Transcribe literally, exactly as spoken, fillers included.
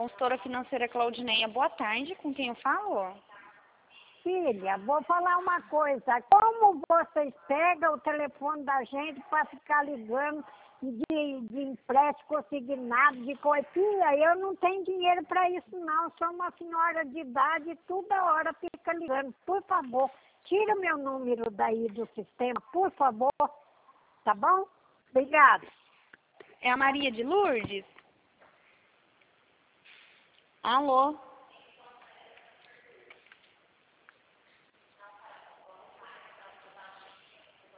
Consultora financeira Claudineia, boa tarde, com quem eu falo? Filha, vou falar uma coisa. Como vocês pegam o telefone da gente para ficar ligando de, de empréstimo consignado, de coisa? Filha, eu não tenho dinheiro para isso não. Sou uma senhora de idade e toda hora fica ligando. Por favor, tira meu número daí do sistema, por favor. Tá bom? Obrigada. É a Maria de Lourdes? Alô?